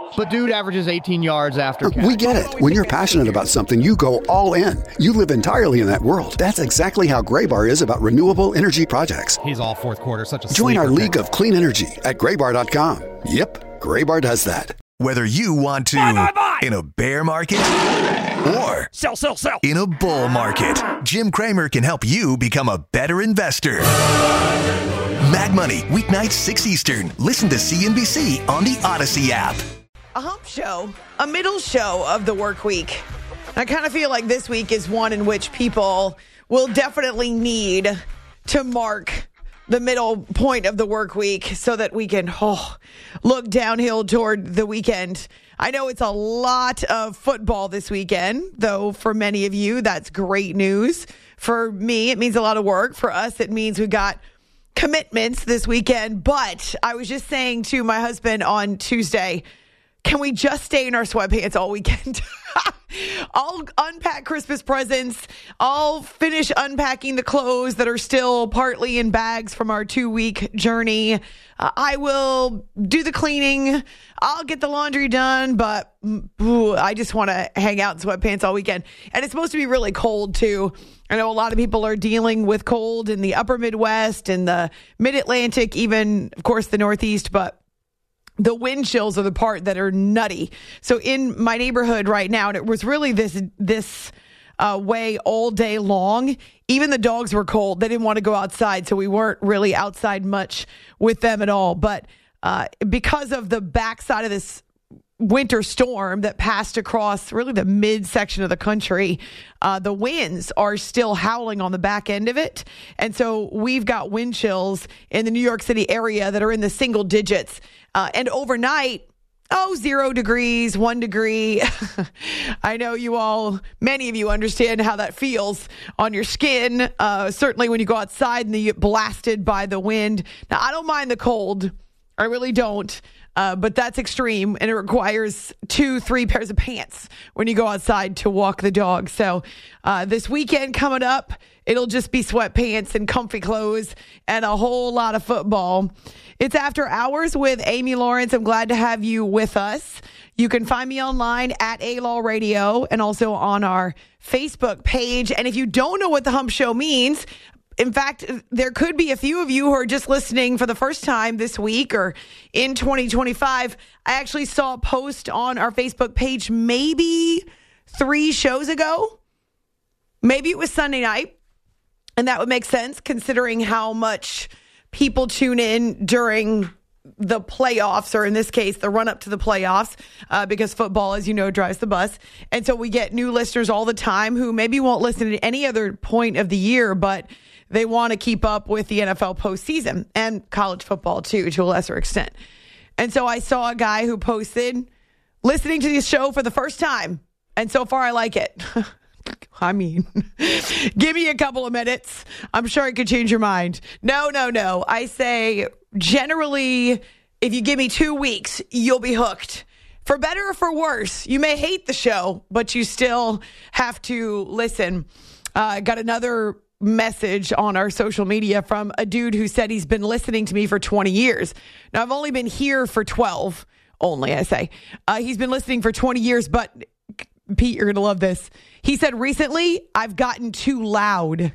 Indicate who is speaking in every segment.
Speaker 1: But dude averages 18 yards after catch.
Speaker 2: We get it. When you're passionate about something, you go all in. You live entirely in that world. That's exactly how Graybar is about renewable energy projects.
Speaker 3: He's all fourth quarter, such a
Speaker 2: Join our
Speaker 3: sleeper
Speaker 2: league of clean energy at graybar.com. Yep, Graybar does that.
Speaker 4: Whether you want to in a bear market or
Speaker 5: sell
Speaker 4: in a bull market, Jim Cramer can help you become a better investor. Mad Money, weeknights 6 Eastern. Listen to CNBC on the Odyssey app.
Speaker 6: A hump show, a middle show of the work week. I kind of feel like this week is one in which people will definitely need to mark the middle point of the work week so that we can look downhill toward the weekend. I know it's a lot of football this weekend, though for many of you, that's great news. For me, it means a lot of work. For us, it means we've got commitments this weekend. But I was just saying to my husband on Tuesday, can we just stay in our sweatpants all weekend? I'll unpack Christmas presents. I'll finish unpacking the clothes that are still partly in bags from our 2-week journey. I will do the cleaning. I'll get the laundry done, but I just want to hang out in sweatpants all weekend. And it's supposed to be really cold, too. I know a lot of people are dealing with cold in the upper Midwest and the mid-Atlantic, even, of course, the Northeast, but the wind chills are the part that are nutty. So in my neighborhood right now, and it was really this way all day long, even the dogs were cold. They didn't want to go outside, so we weren't really outside much with them at all. But because of the backside of this winter storm that passed across really the midsection of the country, the winds are still howling on the back end of it. And so we've got wind chills in the New York City area that are in the single digits. And overnight, 0 degrees, 1 degree. I know many of you understand how that feels on your skin. Certainly when you go outside and you get blasted by the wind. Now, I don't mind the cold. I really don't. But that's extreme, and it requires 2-3 pairs of pants when you go outside to walk the dog. So this weekend coming up, it'll just be sweatpants and comfy clothes and a whole lot of football. It's After Hours with Amy Lawrence. I'm glad to have you with us. You can find me online at A-Law Radio and also on our Facebook page. And if you don't know what the Hump Show means, in fact, there could be a few of you who are just listening for the first time this week or in 2025. I actually saw a post on our Facebook page maybe 3 shows ago. Maybe it was Sunday night. And that would make sense considering how much people tune in during the playoffs, or in this case, the run up to the playoffs, because football, as you know, drives the bus. And so we get new listeners all the time who maybe won't listen at any other point of the year, but they want to keep up with the NFL postseason and college football, too, to a lesser extent. And so I saw a guy who posted, listening to this show for the first time, and so far I like it. I mean, give me a couple of minutes. I'm sure it could change your mind. No. I say, generally, if you give me 2 weeks, you'll be hooked. For better or for worse, you may hate the show, but you still have to listen. Got another message on our social media from a dude who said he's been listening to me for 20 years. Now, I've only been here for 12, only, I say. He's been listening for 20 years, but Pete, you're going to love this. He said, recently, I've gotten too loud.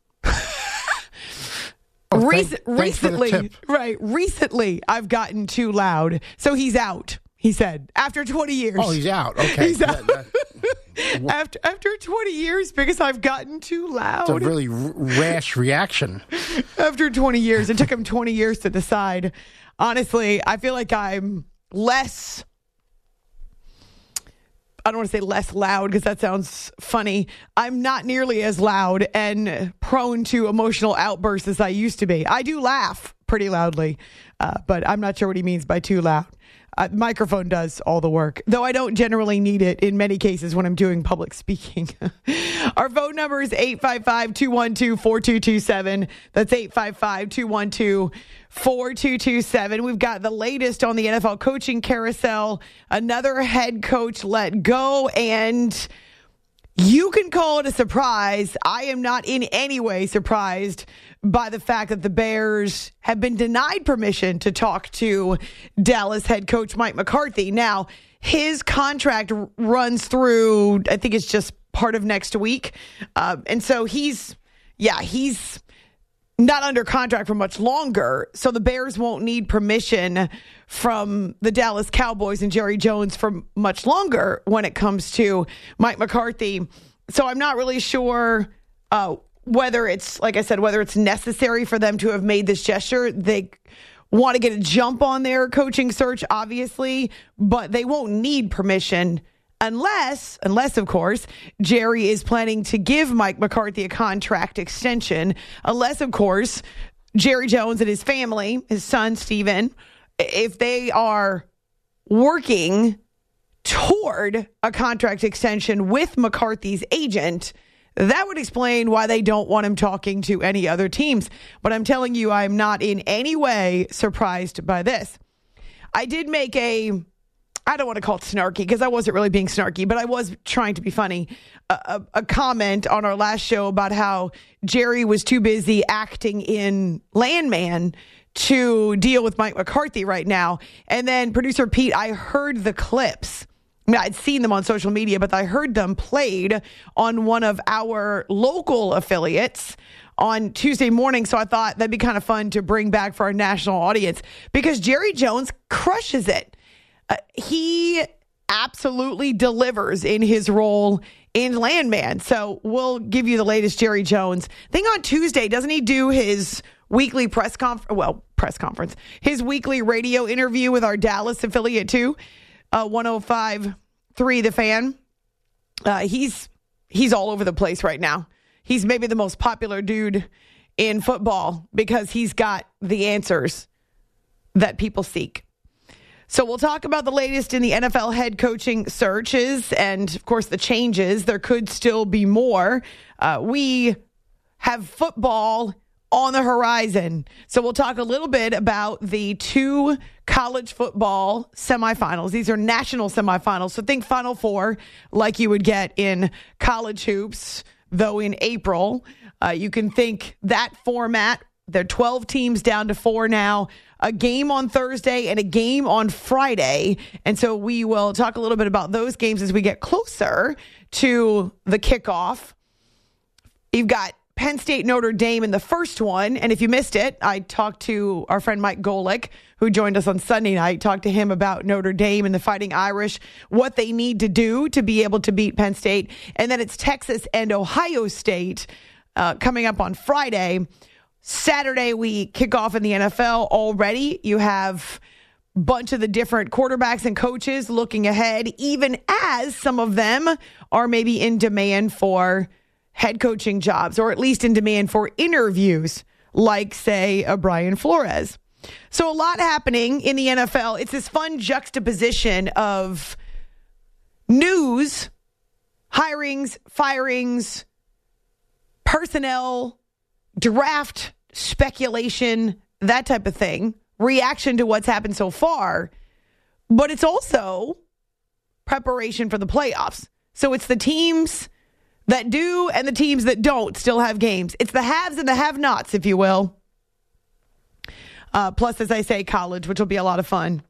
Speaker 6: Recently, I've gotten too loud. So he's out, he said, after 20 years.
Speaker 5: Oh, he's out. Okay.
Speaker 6: He's out. After 20 years, because I've gotten too loud.
Speaker 5: It's a really rash reaction.
Speaker 6: After 20 years. It took him 20 years to decide. Honestly, I feel like I'm less... I don't want to say less loud because that sounds funny. I'm not nearly as loud and prone to emotional outbursts as I used to be. I do laugh pretty loudly, but I'm not sure what he means by too loud. Microphone does all the work, though I don't generally need it in many cases when I'm doing public speaking. Our phone number is 855-212-4227. That's 855-212-4227. We've got the latest on the NFL coaching carousel. Another head coach let go, and You can call it a surprise. I am not in any way surprised by the fact that the Bears have been denied permission to talk to Dallas head coach Mike McCarthy. Now, his contract runs through, I think it's just part of next week. And so he's not under contract for much longer. So the Bears won't need permission from the Dallas Cowboys and Jerry Jones for much longer when it comes to Mike McCarthy. So I'm not really sure whether it's, like I said, whether it's necessary for them to have made this gesture. They want to get a jump on their coaching search, obviously, but they won't need permission unless, of course, Jerry is planning to give Mike McCarthy a contract extension. Unless, of course, Jerry Jones and his family, his son, Steven, if they are working toward a contract extension with McCarthy's agent, that would explain why they don't want him talking to any other teams. But I'm telling you, I'm not in any way surprised by this. I did make I don't want to call it snarky because I wasn't really being snarky, but I was trying to be funny. A comment on our last show about how Jerry was too busy acting in Landman to deal with Mike McCarthy right now. And then producer Pete, I heard the clips. I mean, I'd seen them on social media, but I heard them played on one of our local affiliates on Tuesday morning. So I thought that'd be kind of fun to bring back for our national audience because Jerry Jones crushes it. He absolutely delivers in his role in Landman. So we'll give you the latest Jerry Jones. I think on Tuesday, doesn't he do his weekly press conference, his weekly radio interview with our Dallas affiliate too, 105.3 The Fan. He's all over the place right now. He's maybe the most popular dude in football because he's got the answers that people seek. So we'll talk about the latest in the NFL head coaching searches and, of course, the changes. There could still be more. We have football on the horizon. So we'll talk a little bit about the 2 college football semifinals. These are national semifinals. So think Final Four like you would get in college hoops, though in April. You can think that format. They're 12 teams down to 4 now. A game on Thursday and a game on Friday. And so we will talk a little bit about those games as we get closer to the kickoff. You've got Penn State, Notre Dame in the first one. And if you missed it, I talked to our friend Mike Golick, who joined us on Sunday night, talked to him about Notre Dame and the Fighting Irish, what they need to do to be able to beat Penn State. And then it's Texas and Ohio State coming up on Friday. Saturday, we kick off in the NFL already. You have a bunch of the different quarterbacks and coaches looking ahead, even as some of them are maybe in demand for head coaching jobs, or at least in demand for interviews, like, say, a Brian Flores. So a lot happening in the NFL. It's this fun juxtaposition of news, hirings, firings, personnel, draft speculation, that type of thing, reaction to what's happened so far, but it's also preparation for the playoffs. So it's the teams that do and the teams that don't still have games. It's the haves and the have-nots, if you will. Plus, as I say, college, which will be a lot of fun.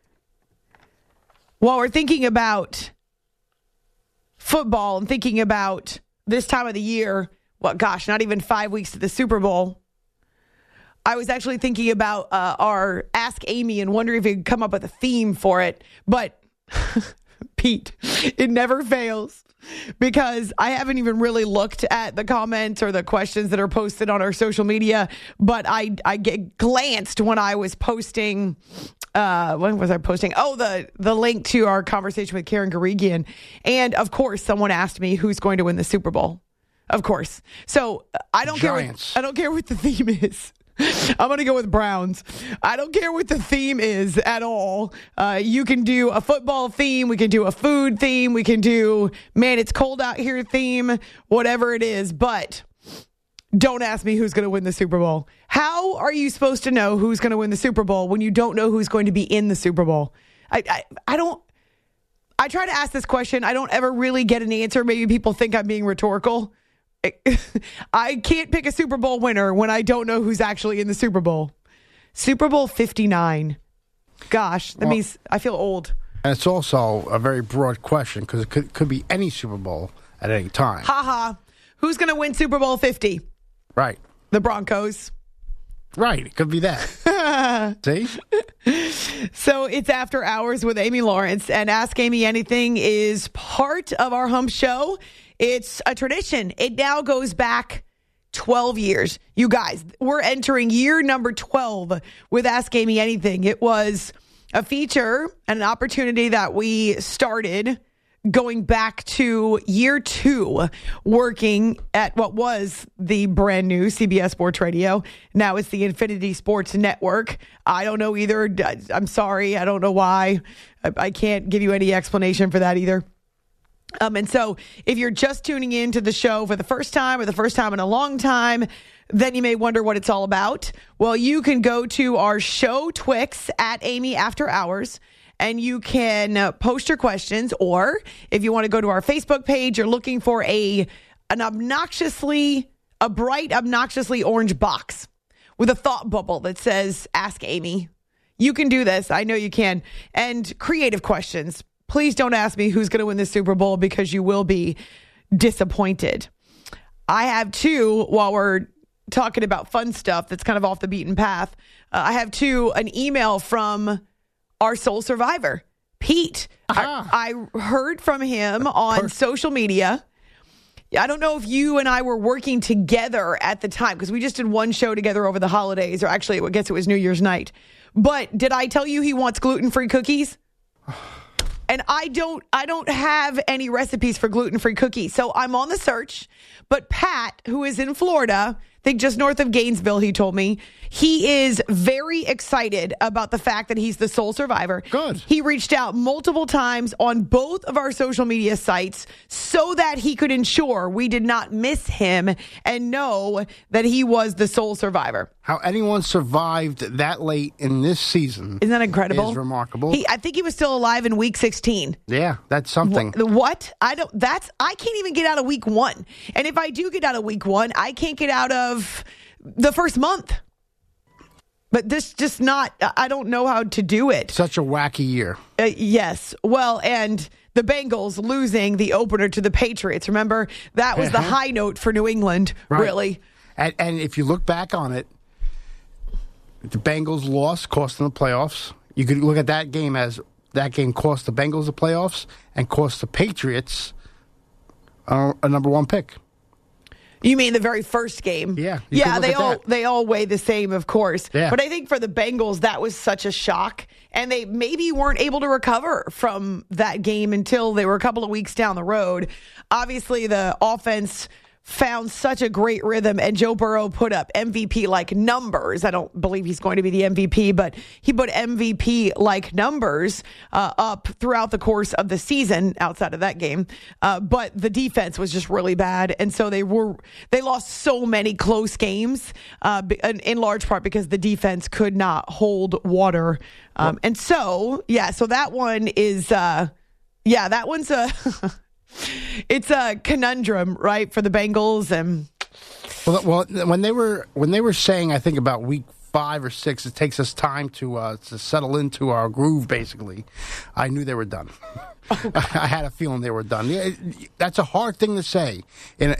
Speaker 6: While we're thinking about football and thinking about this time of the year, well, gosh, not even 5 weeks to the Super Bowl, I was actually thinking about our Ask Amy and wondering if we could come up with a theme for it. But, Pete, it never fails because I haven't even really looked at the comments or the questions that are posted on our social media. But I glanced when I was posting. When was I posting? Oh, the link to our conversation with Karen Guregian. And, of course, someone asked me who's going to win the Super Bowl. Of course. So I don't care what the theme is. I'm going to go with Browns. I don't care what the theme is at all. You can do a football theme. We can do a food theme. We can do, man, it's cold out here theme, whatever it is. But don't ask me who's going to win the Super Bowl. How are you supposed to know who's going to win the Super Bowl when you don't know who's going to be in the Super Bowl? I I try to ask this question. I don't ever really get an answer. Maybe people think I'm being rhetorical. I can't pick a Super Bowl winner when I don't know who's actually in the Super Bowl. Super Bowl 59. Gosh, that means I feel old.
Speaker 5: And it's also a very broad question because it could be any Super Bowl at any time.
Speaker 6: Ha. Who's going to win Super Bowl 50?
Speaker 5: Right.
Speaker 6: The Broncos.
Speaker 5: Right. It could be that. See?
Speaker 6: So it's After Hours with Amy Lawrence, and Ask Amy Anything is part of our Hump Show. It's a tradition. It now goes back 12 years. You guys, we're entering year number 12 with Ask Amy Anything. It was a feature and an opportunity that we started going back to year 2, working at what was the brand new CBS Sports Radio. Now it's the Infinity Sports Network. I don't know either. I'm sorry. I don't know why. I can't give you any explanation for that either. And so if you're just tuning into the show for the first time or the first time in a long time, then you may wonder what it's all about. Well, you can go to our show Twix at Amy After Hours, and you can post your questions. Or if you want to go to our Facebook page, you're looking for a bright, obnoxiously orange box with a thought bubble that says Ask Amy. You can do this. I know you can. And creative questions. Please don't ask me who's going to win the Super Bowl because you will be disappointed. I have 2, while we're talking about fun stuff that's kind of off the beaten path. I have 2, an email from our sole survivor, Pete. I heard from him on social media. I don't know if you and I were working together at the time because we just did one show together over the holidays, or actually, I guess it was New Year's night. But did I tell you he wants gluten-free cookies? And I don't have any recipes for gluten-free cookies. So I'm on the search. But Pat, who is in Florida, I think just north of Gainesville, he told me, he is very excited about the fact that he's the sole survivor.
Speaker 5: Good.
Speaker 6: He reached out multiple times on both of our social media sites so that he could ensure we did not miss him and know that he was the sole survivor.
Speaker 5: How anyone survived that late in this season
Speaker 6: Isn't that incredible?
Speaker 5: Is remarkable.
Speaker 6: I think he was still alive in week 16.
Speaker 5: Yeah, that's something.
Speaker 6: What? I can't even get out of week 1. And if I do get out of week 1, I can't get out of the first month. But this just not, I don't know how to do it.
Speaker 5: Such a wacky year.
Speaker 6: Yes. Well, and the Bengals losing the opener to the Patriots. Remember, that was the high note for New England,
Speaker 5: right.
Speaker 6: Really.
Speaker 5: And if you look back on it, the Bengals loss cost them the playoffs. You could look at that game as that game cost the Bengals the playoffs and cost the Patriots a number 1 pick.
Speaker 6: You mean the very first game?
Speaker 5: Yeah.
Speaker 6: Yeah, they all weigh the same, of course.
Speaker 5: Yeah.
Speaker 6: But I think for the Bengals, that was such a shock. And they maybe weren't able to recover from that game until they were a couple of weeks down the road. Obviously, the offense found such a great rhythm, and Joe Burrow put up MVP-like numbers. I don't believe he's going to be the MVP, but he put MVP-like numbers up throughout the course of the season outside of that game. But the defense was just really bad, and so they lost so many close games in large part because the defense could not hold water. And so that one is, that one's a... It's a conundrum, right, for the Bengals. And
Speaker 5: well, when they were saying, I think about week 5 or 6, it takes us time to settle into our groove. Basically, I knew they were done. Okay. I had a feeling they were done. That's a hard thing to say in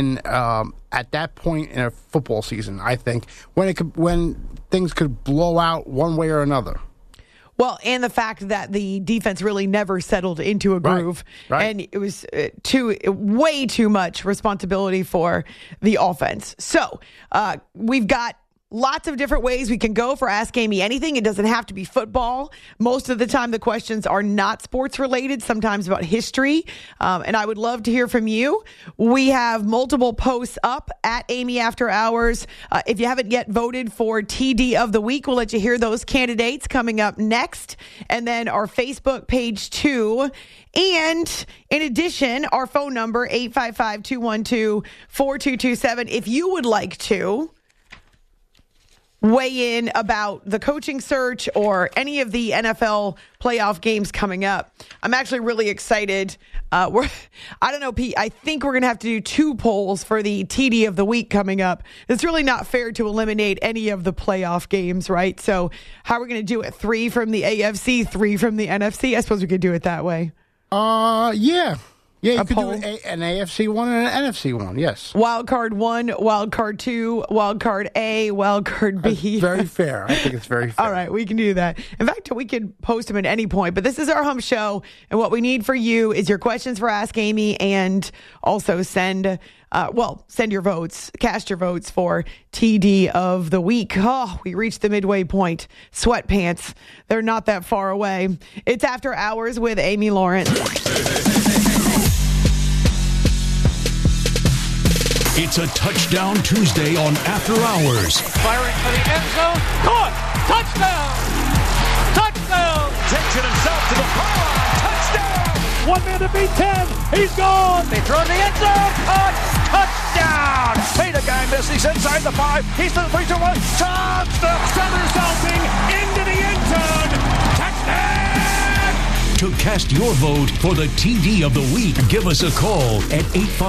Speaker 5: at that point in a football season. I think when things could blow out one way or another.
Speaker 6: Well, and the fact that the defense really never settled into a groove.
Speaker 5: Right.
Speaker 6: And it was way too much responsibility for the offense. So we've got lots of different ways we can go for Ask Amy Anything. It doesn't have to be football. Most of the time, the questions are not sports related, sometimes about history. And I would love to hear from you. We have multiple posts up at Amy After Hours. If you haven't yet voted for TD of the Week, we'll let you hear those candidates coming up next. And then our Facebook page too. And in addition, our phone number, 855-212-4227. If you would like to weigh in about the coaching search or any of the NFL playoff games coming up. I'm actually really excited. I don't know, Pete, I think we're going to have to do 2 polls for the TD of the week coming up. It's really not fair to eliminate any of the playoff games, right? So how are we going to do it? 3 from the AFC, 3 from the NFC? I suppose we could do it that way.
Speaker 5: Yeah. Yeah, you could
Speaker 6: poll?
Speaker 5: do an AFC one and an NFC one, yes.
Speaker 6: Wild card 1, wild card 2, wild card A, wild card B.
Speaker 5: That's very fair. I think it's very fair.
Speaker 6: All right, we can do that. In fact, we could post them at any point. But this is our Hump Show, and what we need for you is your questions for Ask Amy, and also send your votes, cast your votes for TD of the week. Oh, we reached the midway point. Sweatpants, they're not that far away. It's After Hours with Amy Lawrence.
Speaker 3: It's a Touchdown Tuesday on After Hours.
Speaker 7: Firing for the end zone. Caught! Touchdown! Touchdown!
Speaker 8: Takes it himself to the pylon. Touchdown!
Speaker 7: 1 man to beat 10. He's gone. They throw in the end zone. Caught! Touchdown!
Speaker 8: Made a guy miss. He's inside the 5. He's to the 3-2-1. Touchdown!
Speaker 7: Somersaulting into the end zone. Touchdown!
Speaker 3: To cast your vote for the TD of the week, give us a call at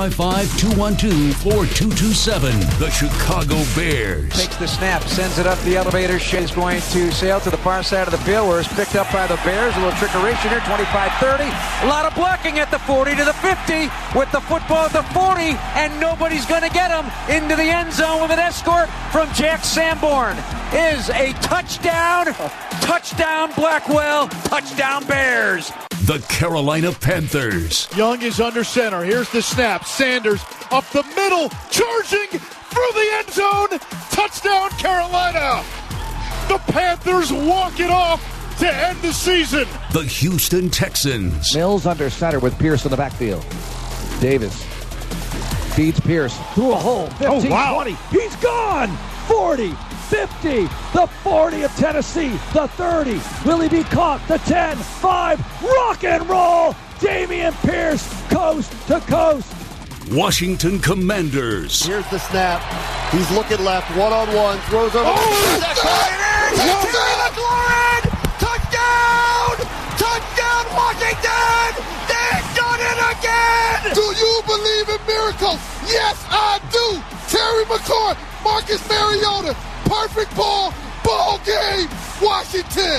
Speaker 3: 855-212-4227. The Chicago Bears.
Speaker 9: Takes the snap, sends it up the elevator. Shea's going to sail to the far side of the field where it's picked up by the Bears. A little trickeration here, 25-30. A lot of blocking at the 40 to the 50 with the football at the 40, and nobody's going to get him into the end zone with an escort from Jack Sanborn. Is a touchdown. Touchdown Blackwell. Touchdown Bears.
Speaker 3: The Carolina Panthers.
Speaker 7: Young is under center. Here's the snap. Sanders up the middle, charging through the end zone. Touchdown Carolina. The Panthers walk it off to end the season.
Speaker 3: The Houston Texans.
Speaker 9: Mills under center with Pierce in the backfield. Davis feeds Pierce through a hole. 15, 20. He's gone. 40. 50, the 40 of Tennessee, the 30, will he be caught, the 10, 5, rock and roll, Dameon Pierce, coast to coast.
Speaker 3: Washington Commanders.
Speaker 10: Here's the snap, he's looking left, one-on-one, throws over.
Speaker 8: Touchdown! Touchdown, Washington! They've done it again!
Speaker 10: Do you believe in miracles? Yes, I do! Terry McLaurin, Marcus Mariota, perfect ball game, Washington.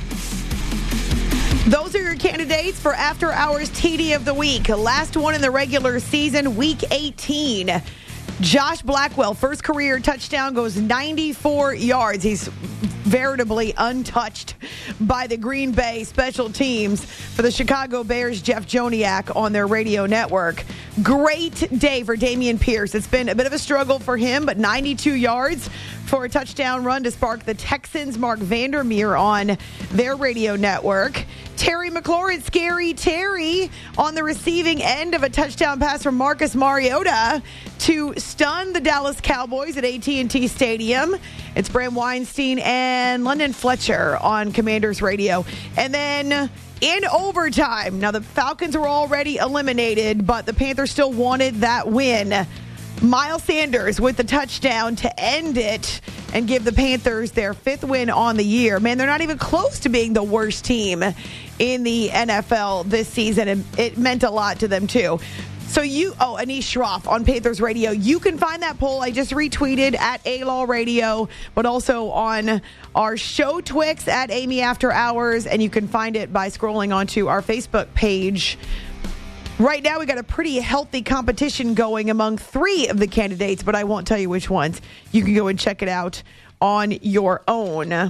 Speaker 6: Those are your candidates for After Hours TD of the week. Last one in the regular season, week 18. Josh Blackwell, first career touchdown, goes 94 yards. He's veritably untouched by the Green Bay special teams for the Chicago Bears. Jeff Joniak on their radio network. Great day for Dameon Pierce. It's been a bit of a struggle for him, but 92 yards for a touchdown run to spark the Texans' Mark Vandermeer on their radio network. Terry McLaurin, Scary Terry, on the receiving end of a touchdown pass from Marcus Mariota to stun the Dallas Cowboys at AT&T Stadium. It's Bram Weinstein and London Fletcher on Commanders Radio. And then in overtime, now the Falcons were already eliminated, but the Panthers still wanted that win. Miles Sanders with the touchdown to end it and give the Panthers their 5th win on the year. Man, they're not even close to being the worst team in the NFL this season, and it meant a lot to them too. So Anish Shroff on Panthers Radio. You can find that poll I just retweeted at A-Law Radio, but also on our show Twix at Amy After Hours, and you can find it by scrolling onto our Facebook page. Right now, we got a pretty healthy competition going among 3 of the candidates, but I won't tell you which ones. You can go and check it out on your own.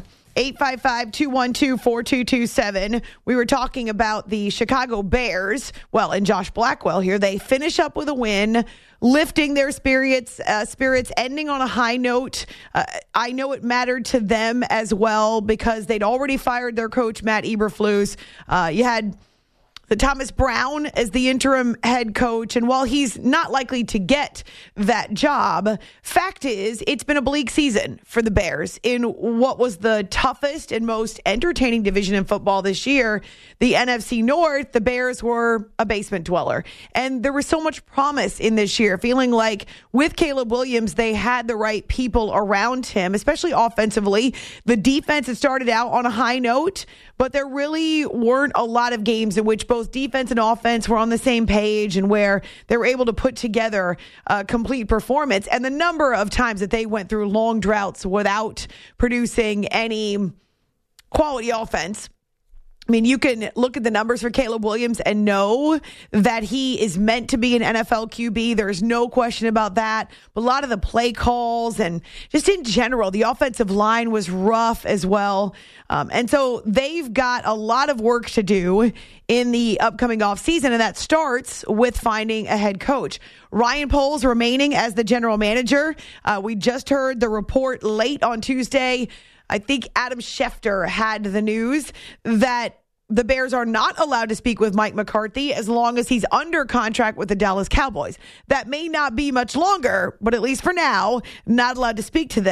Speaker 6: 855-212-4227. We were talking about the Chicago Bears. Well, and Josh Blackwell here. They finish up with a win, lifting their spirits, ending on a high note. I know it mattered to them as well because they'd already fired their coach, Matt Eberflus. You had Thomas Brown as the interim head coach. And while he's not likely to get that job, fact is it's been a bleak season for the Bears in what was the toughest and most entertaining division in football this year, the NFC North. The Bears were a basement dweller. And there was so much promise in this year, feeling like with Caleb Williams, they had the right people around him, especially offensively. The defense had started out on a high note, but there really weren't a lot of games in which both defense and offense were on the same page and where they were able to put together a complete performance. And the number of times that they went through long droughts without producing any quality offense. I mean, you can look at the numbers for Caleb Williams and know that he is meant to be an NFL QB. There's no question about that. But a lot of the play calls and just in general, the offensive line was rough as well. And so they've got a lot of work to do in the upcoming offseason, and that starts with finding a head coach. Ryan Poles remaining as the general manager. We just heard the report late on Tuesday. I think Adam Schefter had the news that the Bears are not allowed to speak with Mike McCarthy as long as he's under contract with the Dallas Cowboys. That may not be much longer, but at least for now, not allowed to speak to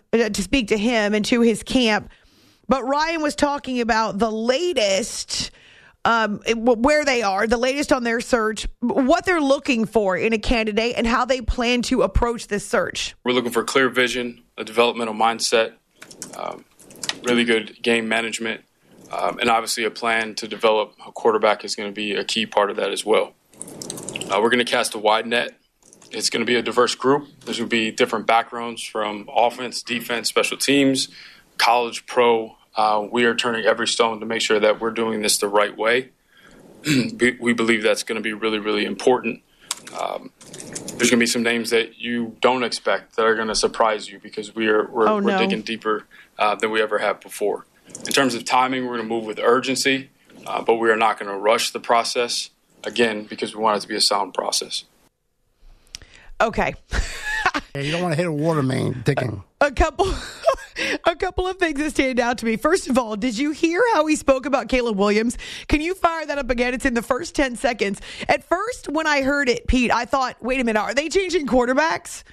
Speaker 6: him and to his camp. But Ryan was talking about the latest, where they are, the latest on their search, what they're looking for in a candidate and how they plan to approach this search.
Speaker 11: We're looking for clear vision, a developmental mindset, really good game management, and obviously a plan to develop a quarterback is going to be a key part of that as well. We're going to cast a wide net. It's going to be a diverse group. There's going to be different backgrounds from offense, defense, special teams, college, pro. We are turning every stone to make sure that we're doing this the right way. We believe that's going to be really, really important. There's going to be some names that you don't expect that are going to surprise you because we're digging deeper than we ever have before. In terms of timing, we're going to move with urgency, but we are not going to rush the process, again, because we want it to be a sound process.
Speaker 6: Okay.
Speaker 5: Yeah, you don't want to hit a water main digging.
Speaker 6: A couple of things that stand out to me. First of all, did you hear how he spoke about Caleb Williams? Can you fire that up again? It's in the first 10 seconds. At first, when I heard it, Pete, I thought, wait a minute, are they changing quarterbacks?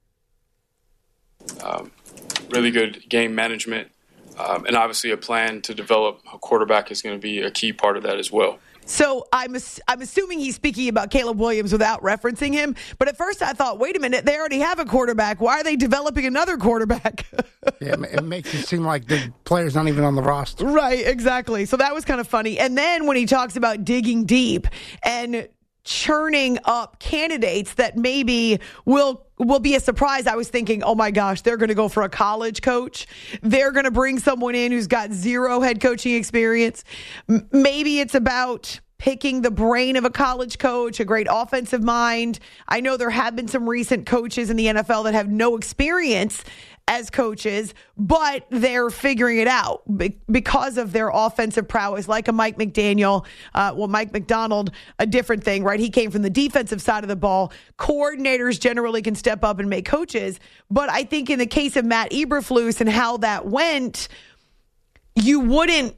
Speaker 11: Really good game management, and obviously a plan to develop a quarterback is going to be a key part of that as well.
Speaker 6: So I'm assuming he's speaking about Caleb Williams without referencing him. But at first I thought, wait a minute, they already have a quarterback. Why are they developing another quarterback?
Speaker 5: Yeah, it makes it seem like the player's not even on the roster.
Speaker 6: Right, exactly. So that was kind of funny. And then when he talks about digging deep and churning up candidates that maybe will be a surprise. I was thinking, oh my gosh, they're going to go for a college coach. They're going to bring someone in who's got zero head coaching experience. Maybe it's about picking the brain of a college coach, a great offensive mind. I know there have been some recent coaches in the NFL that have no experience as coaches, but they're figuring it out because of their offensive prowess, like a Mike McDaniel. Mike McDonald, a different thing, right? He came from the defensive side of the ball. Coordinators generally can step up and make coaches. But I think in the case of Matt Eberflus and how that went, you wouldn't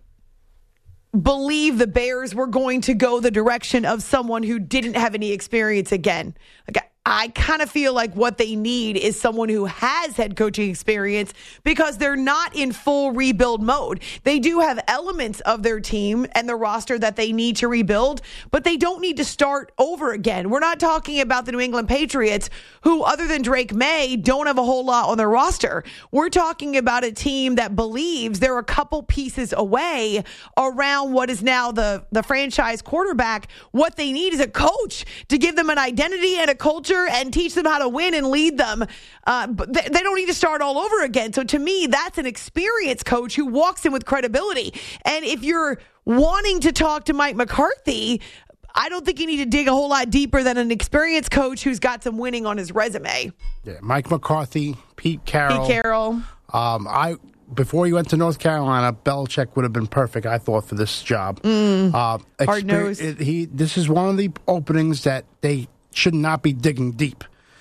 Speaker 6: believe the Bears were going to go the direction of someone who didn't have any experience again. Like, I kind of feel like what they need is someone who has head coaching experience because they're not in full rebuild mode. They do have elements of their team and the roster that they need to rebuild, but they don't need to start over again. We're not talking about the New England Patriots, who, other than Drake May, don't have a whole lot on their roster. We're talking about a team that believes they're a couple pieces away around what is now the franchise quarterback. What they need is a coach to give them an identity and a culture and teach them how to win and lead them. But they don't need to start all over again. So to me, that's an experienced coach who walks in with credibility. And if you're wanting to talk to Mike McCarthy, I don't think you need to dig a whole lot deeper than an experienced coach who's got some winning on his resume. Yeah,
Speaker 5: Mike McCarthy, Pete Carroll. Before he went to North Carolina, Belichick would have been perfect, I thought, for this job.
Speaker 6: Hard-nosed.
Speaker 5: This is one of the openings that they should not be digging deep.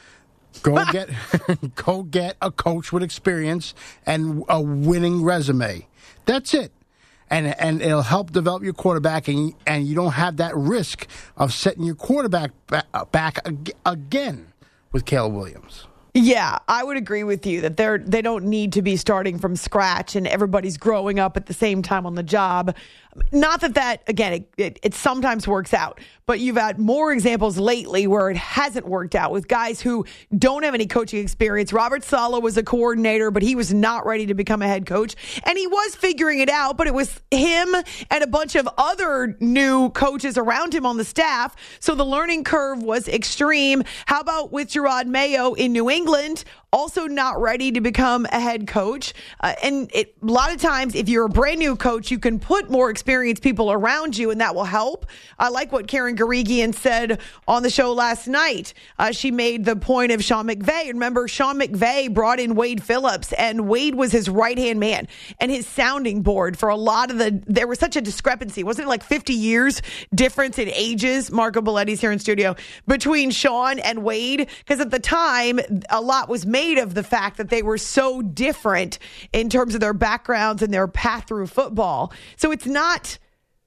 Speaker 5: Go get a coach with experience and a winning resume. That's it. and it'll help develop your quarterback, and you don't have that risk of setting your quarterback back again with Caleb Williams.
Speaker 6: Yeah, I would agree with you that they don't need to be starting from scratch and everybody's growing up at the same time on the job. Not that again, it sometimes works out, but you've had more examples lately where it hasn't worked out with guys who don't have any coaching experience. Robert Saleh was a coordinator, but he was not ready to become a head coach, and he was figuring it out, but it was him and a bunch of other new coaches around him on the staff, so the learning curve was extreme. How about with Jerod Mayo in New England? Also not ready to become a head coach. And a lot of times, if you're a brand new coach, you can put more experienced people around you, and that will help. I like what Karen Guregian said on the show last night. She made the point of Sean McVay. Remember, Sean McVay brought in Wade Phillips, and Wade was his right-hand man and his sounding board for a lot of there was such a discrepancy. Wasn't it like 50 years difference in ages? Marco Belletti's here in studio, between Sean and Wade, because at the time, a lot was made of the fact that they were so different in terms of their backgrounds and their path through football. So it's not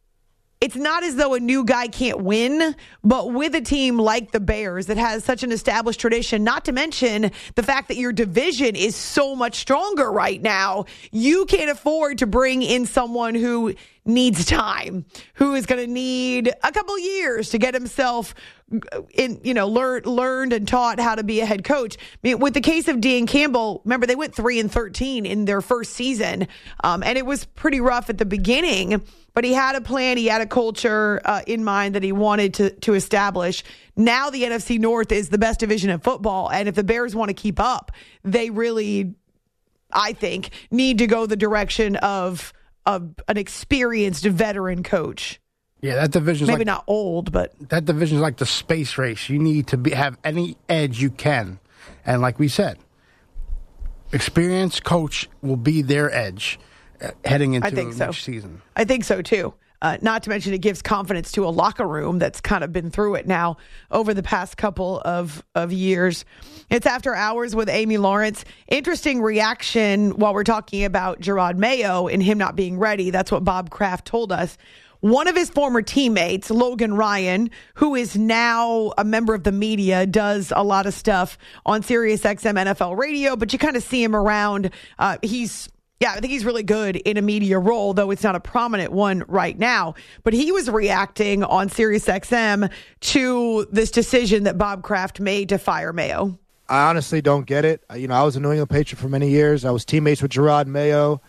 Speaker 6: as though a new guy can't win, but with a team like the Bears that has such an established tradition, not to mention the fact that your division is so much stronger right now, you can't afford to bring in someone who needs time, who is going to need a couple years to get himself learned and taught how to be a head coach. I mean, with the case of Dan Campbell, remember they went 3-13 in their first season, and it was pretty rough at the beginning. But he had a plan, he had a culture in mind that he wanted to establish. Now the NFC North is the best division in football, and if the Bears want to keep up, they really, I think, need to go the direction of an experienced veteran coach.
Speaker 5: Yeah, that division
Speaker 6: maybe not old, but
Speaker 5: that division is like the space race. You need to have any edge you can, and like we said, experienced coach will be their edge heading into next season.
Speaker 6: I think so too. Not to mention it gives confidence to a locker room that's kind of been through it now over the past couple of years. It's After Hours with Amy Lawrence. Interesting reaction while we're talking about Jerod Mayo and him not being ready. That's what Bob Kraft told us. One of his former teammates, Logan Ryan, who is now a member of the media, does a lot of stuff on SiriusXM NFL radio, but you kind of see him around. I think he's really good in a media role, though it's not a prominent one right now. But he was reacting on SiriusXM to this decision that Bob Kraft made to fire Mayo.
Speaker 12: I honestly don't get it. I was a New England Patriot for many years. I was teammates with Jerod Mayo.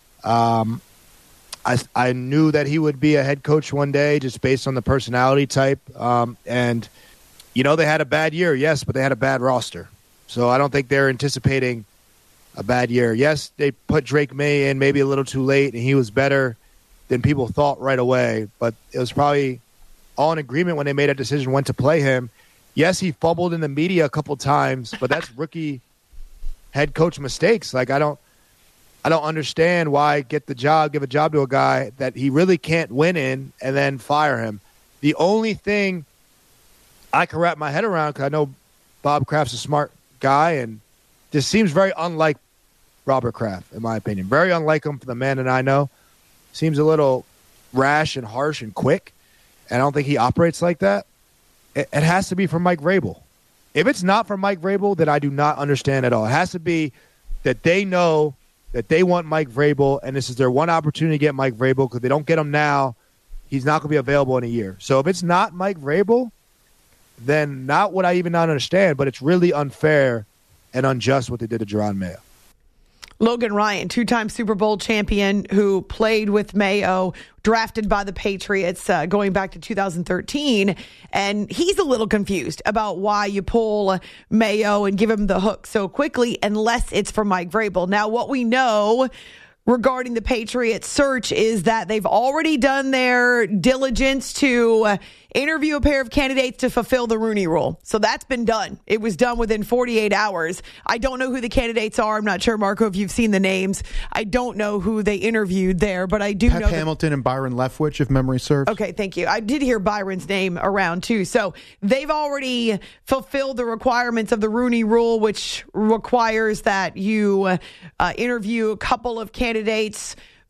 Speaker 12: I knew that he would be a head coach one day just based on the personality type. And they had a bad year, yes, but they had a bad roster. So I don't think they're anticipating a bad year. Yes, they put Drake May in maybe a little too late, and he was better than people thought right away. But it was probably all in agreement when they made a decision when to play him. Yes, he fumbled in the media a couple times, but that's rookie head coach mistakes. Like I don't understand why give a job to a guy that he really can't win in and then fire him. The only thing I can wrap my head around, because I know Bob Kraft's a smart guy, and this seems very unlike Robert Kraft, in my opinion. Very unlike him for the man that I know. Seems a little rash and harsh and quick, and I don't think he operates like that. It has to be from Mike Vrabel. If it's not from Mike Vrabel, then I do not understand at all. It has to be that they know that they want Mike Vrabel, and this is their one opportunity to get Mike Vrabel, because if they don't get him now, he's not going to be available in a year. So if it's not Mike Vrabel, then not what I even not understand, but it's really unfair and unjust what they did to Jerod Mayo.
Speaker 6: Logan Ryan, two-time Super Bowl champion who played with Mayo, drafted by the Patriots going back to 2013. And he's a little confused about why you pull Mayo and give him the hook so quickly unless it's for Mike Vrabel. Now, what we know regarding the Patriots search is that they've already done their diligence to interview a pair of candidates to fulfill the Rooney Rule. So that's been done. It was done within 48 hours. I don't know who the candidates are. I'm not sure, Marco, if you've seen the names. I don't know who they interviewed there, but I do know
Speaker 13: Hamilton and Byron Leftwich, if memory serves.
Speaker 6: Okay, thank you. I did hear Byron's name around too. So they've already fulfilled the requirements of the Rooney Rule, which requires that you interview a couple of candidates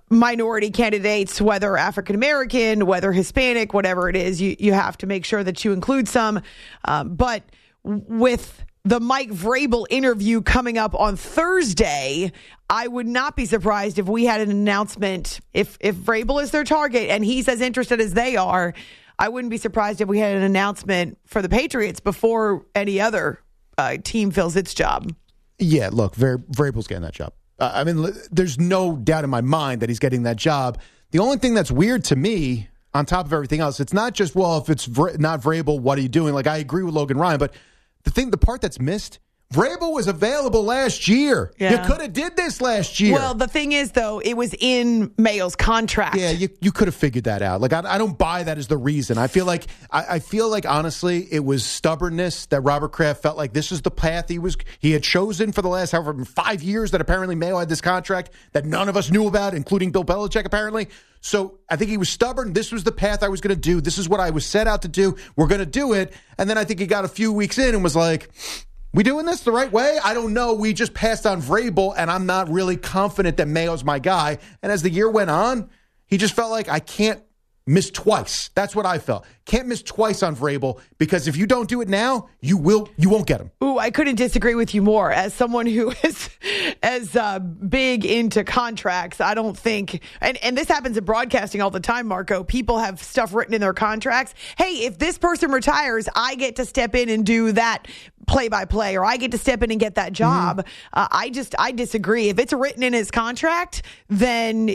Speaker 6: minority candidates, whether African American, whether Hispanic, whatever it is, you have to make sure that you include some. But with the Mike Vrabel interview coming up on Thursday, I would not be surprised if we had an announcement. If Vrabel is their target and he's as interested as they are, I wouldn't be surprised if we had an announcement for the Patriots before any other team fills its job.
Speaker 13: Yeah, look, Vrabel's getting that job. I mean, there's no doubt in my mind that he's getting that job. The only thing that's weird to me, on top of everything else, it's not just, well, if it's not Vrabel, what are you doing? Like, I agree with Logan Ryan, but the part that's missed, Vrabel was available last year. Yeah. You could have did this last year.
Speaker 6: Well, the thing is, though, it was in Mayo's contract.
Speaker 13: Yeah, you could have figured that out. Like, I don't buy that as the reason. I feel like honestly, it was stubbornness that Robert Kraft felt like this is the path he had chosen for the last 5 years that apparently Mayo had this contract that none of us knew about, including Bill Belichick, apparently. So I think he was stubborn. This was the path I was going to do. This is what I was set out to do. We're going to do it. And then I think he got a few weeks in and was like, we doing this the right way? I don't know. We just passed on Vrabel, and I'm not really confident that Mayo's my guy. And as the year went on, he just felt like I can't miss twice. That's what I felt. Can't miss twice on Vrabel, because if you don't do it now, you won't get him.
Speaker 6: Ooh, I couldn't disagree with you more. As someone who is as big into contracts, I don't think, and this happens in broadcasting all the time, Marco, people have stuff written in their contracts. Hey, if this person retires, I get to step in and do that play-by-play, or I get to step in and get that job. Mm-hmm. I disagree. If it's written in his contract, then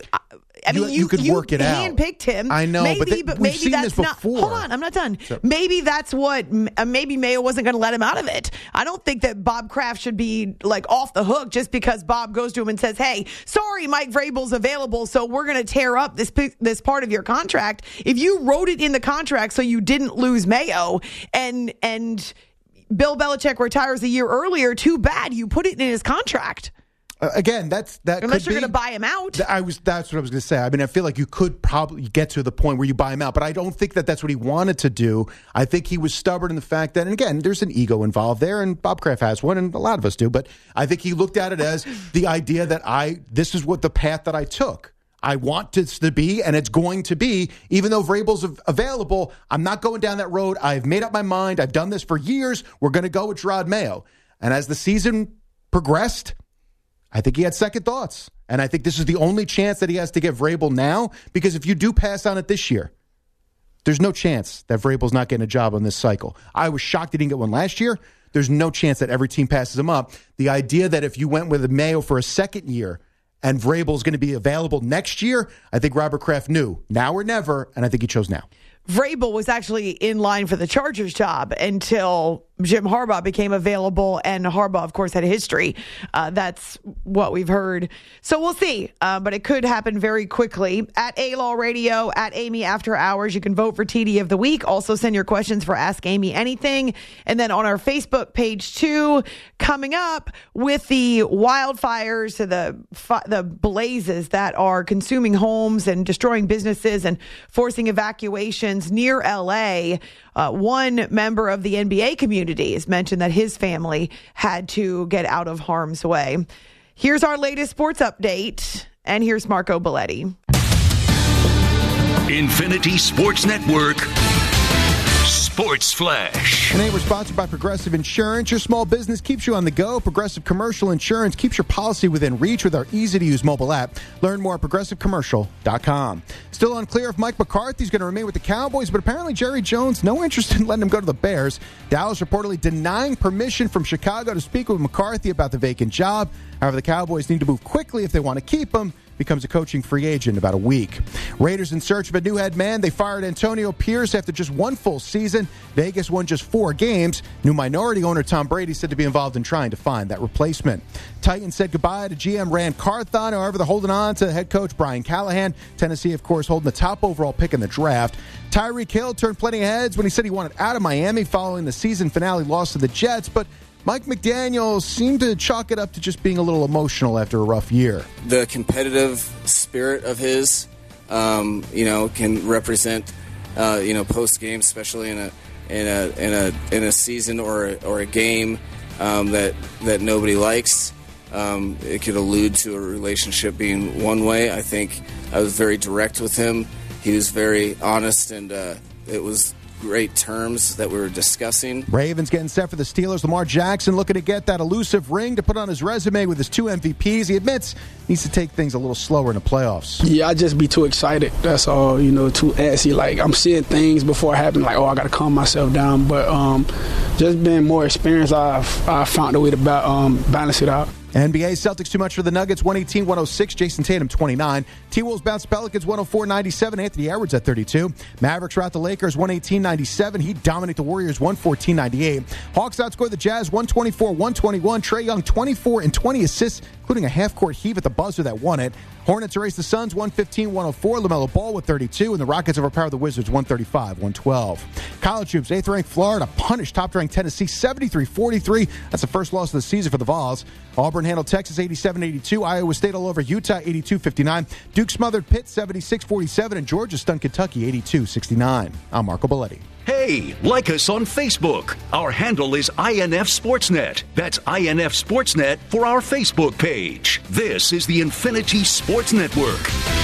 Speaker 13: you could work it out.
Speaker 6: You handpicked him.
Speaker 13: I know, but we've seen
Speaker 6: that's
Speaker 13: this before.
Speaker 6: Hold on, I'm not done.
Speaker 13: Sure.
Speaker 6: Maybe that's what. Maybe Mayo wasn't going to let him out of it. I don't think that Bob Kraft should be like off the hook just because Bob goes to him and says, "Hey, sorry, Mike Vrabel's available, so we're going to tear up this part of your contract." If you wrote it in the contract so you didn't lose Mayo, and Bill Belichick retires a year earlier, too bad you put it in his contract.
Speaker 13: Again, that
Speaker 6: unless you're going to buy him out.
Speaker 13: That's what I was going to say. I mean, I feel like you could probably get to the point where you buy him out, but I don't think that that's what he wanted to do. I think he was stubborn in the fact that, and again, there's an ego involved there, and Bob Kraft has one, and a lot of us do. But I think he looked at it as the idea that this is what the path that I took. I want this to be, and it's going to be, even though Vrabel's available, I'm not going down that road. I've made up my mind. I've done this for years. We're going to go with Jerod Mayo. And as the season progressed, I think he had second thoughts. And I think this is the only chance that he has to get Vrabel now, because if you do pass on it this year, there's no chance that Vrabel's not getting a job on this cycle. I was shocked he didn't get one last year. There's no chance that every team passes him up. The idea that if you went with Mayo for a second year and Vrabel's going to be available next year, I think Robert Kraft knew now or never, and I think he chose now.
Speaker 6: Vrabel was actually in line for the Chargers job until Jim Harbaugh became available, and Harbaugh, of course, had a history. That's what we've heard. So we'll see, but it could happen very quickly. At A-Law Radio, at Amy After Hours, you can vote for TD of the Week. Also send your questions for Ask Amy Anything. And then on our Facebook page, too, coming up with the wildfires, the blazes that are consuming homes and destroying businesses and forcing evacuations near L.A., one member of the NBA community has mentioned that his family had to get out of harm's way. Here's our latest sports update, and here's Marco Belletti.
Speaker 3: Infinity Sports Network Sports Flash.
Speaker 13: And we're sponsored by Progressive Insurance. Your small business keeps you on the go. Progressive Commercial Insurance keeps your policy within reach with our easy-to-use mobile app. Learn more at progressivecommercial.com. Still unclear if Mike McCarthy's going to remain with the Cowboys, but apparently Jerry Jones, no interest in letting him go to the Bears. Dallas reportedly denying permission from Chicago to speak with McCarthy about the vacant job. However, the Cowboys need to move quickly if they want to keep him. Becomes a coaching free agent in about a week. Raiders in search of a new head man. They fired Antonio Pierce after just one full season. Vegas won just 4 games. New minority owner Tom Brady said to be involved in trying to find that replacement. Titans said goodbye to GM Rand Carthon. However, they're holding on to head coach Brian Callahan. Tennessee, of course, holding the top overall pick in the draft. Tyreek Hill turned plenty of heads when he said he wanted out of Miami following the season finale loss to the Jets, but Mike McDaniel seemed to chalk it up to just being a little emotional after a rough year.
Speaker 14: The competitive spirit of his, can represent, post game, especially in a season or a game that nobody likes. it could allude to a relationship being one way. I think I was very direct with him. He was very honest, and it was great terms that we were discussing.
Speaker 13: Ravens getting set for the Steelers. Lamar Jackson looking to get that elusive ring to put on his resume with his 2 MVPs. He admits needs to take things a little slower in the playoffs.
Speaker 15: Yeah, I just be too excited. That's all, too antsy. Like, I'm seeing things before it happens, like, I got to calm myself down. But just being more experienced, I found a way to balance it out.
Speaker 13: NBA Celtics too much for the Nuggets, 118-106. Jason Tatum, 29. T-Wolves bounce Pelicans, 104-97. Anthony Edwards at 32. Mavericks rout the Lakers, 118-97. Heat dominate the Warriors, 114-98. Hawks outscore the Jazz, 124-121. Trae Young, 24 and 20 assists, including a half-court heave at the buzzer that won it. Hornets erase the Suns, 115-104. LaMelo Ball with 32. And the Rockets overpower the Wizards, 135-112. College hoops, 8th-ranked Florida punished top-ranked Tennessee, 73-43. That's the first loss of the season for the Vols. Auburn handled Texas 87-82. Iowa State all over Utah 82-59. Duke smothered Pitt 76-47. And Georgia stunned Kentucky 82-69. I'm Marco Belletti.
Speaker 3: Hey, like us on Facebook. Our handle is INF Sportsnet. That's INF Sportsnet for our Facebook page. This is the Infinity Sports Network.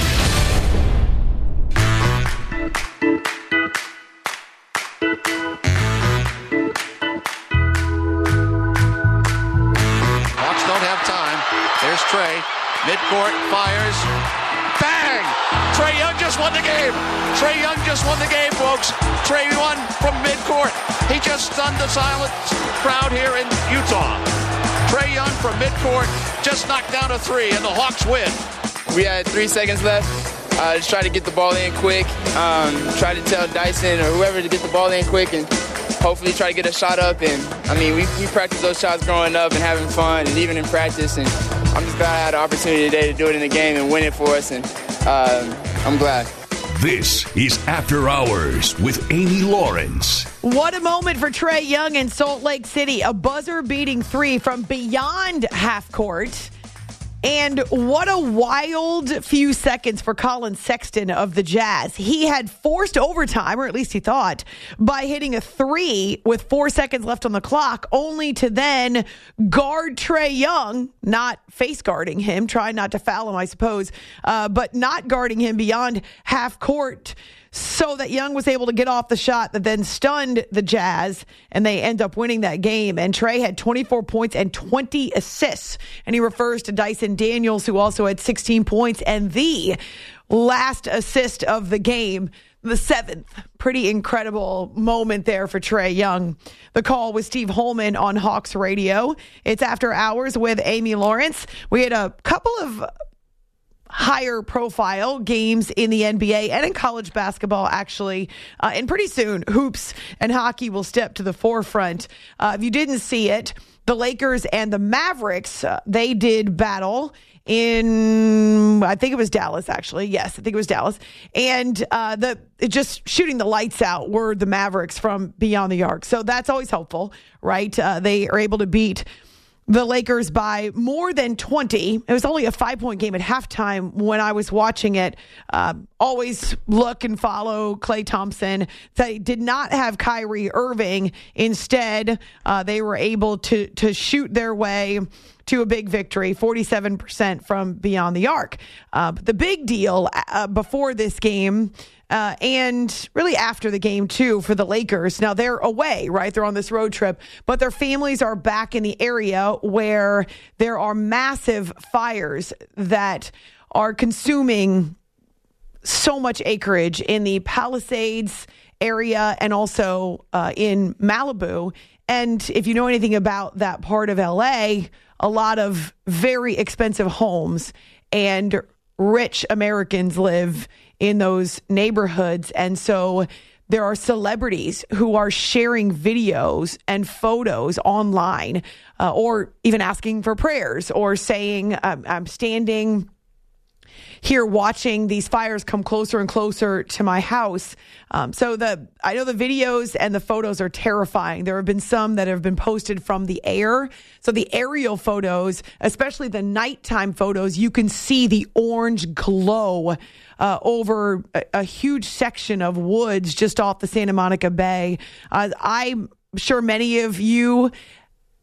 Speaker 8: Hawks don't have time. There's Trae. Midcourt fires. Bang! Trae Young just won the game. Trae Young just won the game, folks. Trae won from midcourt. He just stunned the silent crowd here in Utah. Trae Young from midcourt just knocked down a 3, and the Hawks win.
Speaker 16: We had 3 seconds left. Just try to get the ball in quick. Try to tell Dyson or whoever to get the ball in quick and hopefully try to get a shot up. And, we practiced those shots growing up and having fun and even in practice. And I'm just glad I had the opportunity today to do it in the game and win it for us. And I'm glad.
Speaker 3: This is After Hours with Amy Lawrence.
Speaker 6: What a moment for Trae Young in Salt Lake City. A buzzer-beating 3 from beyond half court. And what a wild few seconds for Colin Sexton of the Jazz. He had forced overtime, or at least he thought, by hitting a 3 with 4 seconds left on the clock, only to then guard Trae Young, not face guarding him, trying not to foul him, I suppose, but not guarding him beyond half court, so that Young was able to get off the shot that then stunned the Jazz, and they end up winning that game. And Trae had 24 points and 20 assists. And he refers to Dyson Daniels, who also had 16 points and the last assist of the game, the 7th. Pretty incredible moment there for Trae Young. The call was Steve Holman on Hawks Radio. It's After Hours with Amy Lawrence. We had a couple of higher profile games in the NBA and in college basketball, actually. And pretty soon, hoops and hockey will step to the forefront. If you didn't see it, the Lakers and the Mavericks, they did battle in, I think it was Dallas, actually. Yes, I think it was Dallas. And just shooting the lights out were the Mavericks from beyond the arc. So that's always helpful, right? They are able to beat the Lakers by more than 20. It was only a 5-point game at halftime when I was watching it. Always look and follow Klay Thompson. They did not have Kyrie Irving. Instead, they were able to shoot their way to a big victory, 47% from beyond the arc. But the big deal before this game, and really after the game, too, for the Lakers. Now, they're away, right? They're on this road trip, but their families are back in the area where there are massive fires that are consuming so much acreage in the Palisades area and also in Malibu. And if you know anything about that part of LA, a lot of very expensive homes and rich Americans live in those neighborhoods. And so there are celebrities who are sharing videos and photos online or even asking for prayers or saying, I'm standing here watching these fires come closer and closer to my house. I know the videos and the photos are terrifying. There have been some that have been posted from the air. So the aerial photos, especially the nighttime photos, you can see the orange glow over a huge section of woods just off the Santa Monica Bay. I'm sure many of you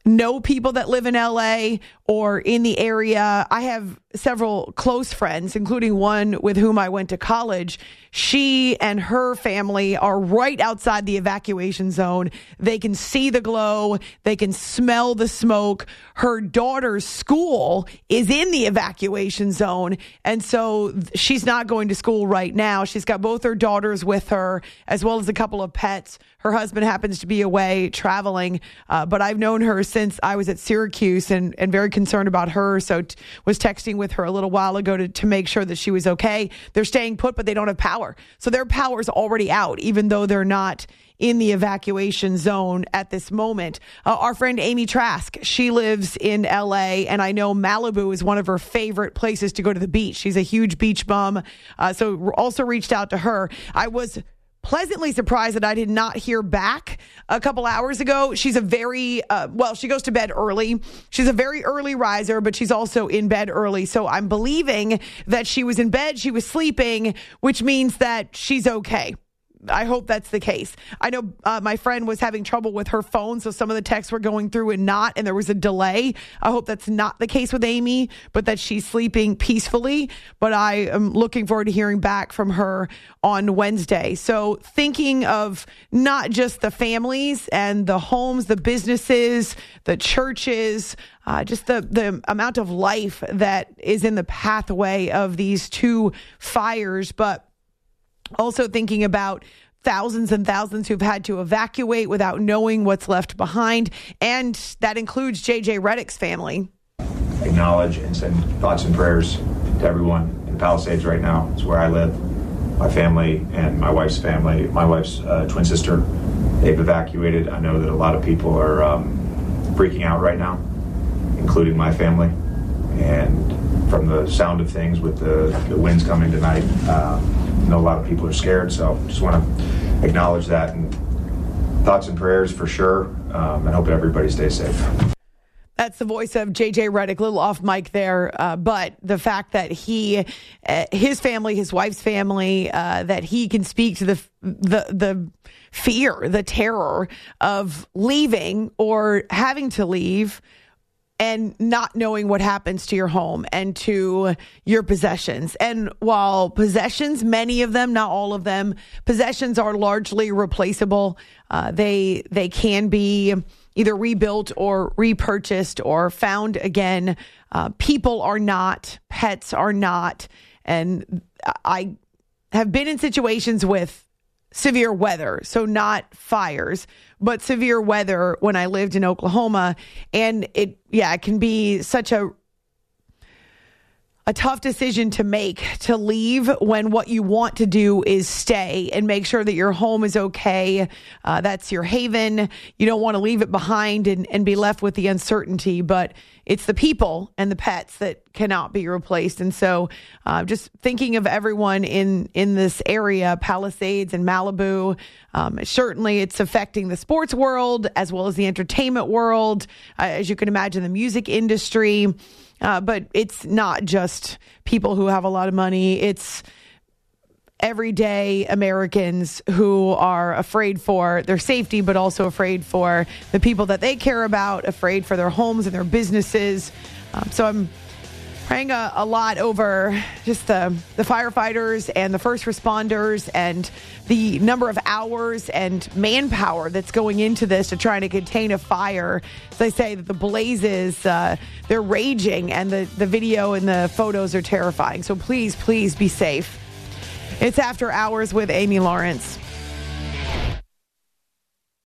Speaker 6: know people that live in LA or in the area. I have several close friends, including one with whom I went to college. She and her family are right outside the evacuation zone. They can see the glow. They can smell the smoke. Her daughter's school is in the evacuation zone. And so she's not going to school right now. She's got both her daughters with her, as well as a couple of pets. Her husband happens to be away traveling, but I've known her since I was at Syracuse and very concerned about her. So was texting with her a little while ago to make sure that she was okay. They're staying put, but they don't have power. So their power is already out, even though they're not in the evacuation zone at this moment. Our friend Amy Trask, she lives in LA, and I know Malibu is one of her favorite places to go to the beach. She's a huge beach bum. So also reached out to her. I was pleasantly surprised that I did not hear back a couple hours ago. She's a very, she goes to bed early. She's a very early riser, but she's also in bed early. So I'm believing that she was in bed, she was sleeping, which means that she's okay. I hope that's the case. I know my friend was having trouble with her phone, so some of the texts were going through and there was a delay. I hope that's not the case with Amy, but that she's sleeping peacefully. But I am looking forward to hearing back from her on Wednesday. So thinking of not just the families and the homes, the businesses, the churches, just the amount of life that is in the pathway of these two fires, but also thinking about thousands and thousands who've had to evacuate without knowing what's left behind. And that includes J.J. Redick's family.
Speaker 17: Acknowledge and send thoughts and prayers to everyone in the Palisades right now. It's where I live. My family and my wife's family, my wife's twin sister, they've evacuated. I know that a lot of people are freaking out right now, including my family. And from the sound of things with the winds coming tonight, I know a lot of people are scared, so just want to acknowledge that, and thoughts and prayers for sure, and hope everybody stays safe.
Speaker 6: That's the voice of J.J. Redick, a little off mic there, but the fact that his family, his wife's family, that he can speak to the fear, the terror of leaving or having to leave and not knowing what happens to your home and to your possessions. And while possessions, many of them, not all of them, possessions are largely replaceable. They can be either rebuilt or repurchased or found again. People are not, pets are not. And I have been in situations with severe weather, so not fires, but severe weather when I lived in Oklahoma. And it can be such a tough decision to make, to leave when what you want to do is stay and make sure that your home is okay. That's your haven. You don't want to leave it behind and be left with the uncertainty, but it's the people and the pets that cannot be replaced. And so just thinking of everyone in this area, Palisades and Malibu, certainly it's affecting the sports world as well as the entertainment world, as you can imagine, the music industry. But it's not just people who have a lot of money. It's everyday Americans who are afraid for their safety, but also afraid for the people that they care about, afraid for their homes and their businesses. So I'm praying a lot over just the firefighters and the first responders and the number of hours and manpower that's going into this to try to contain a fire. As I say, that the blazes, they're raging, and the video and the photos are terrifying. So please be safe. It's After Hours with Amy Lawrence.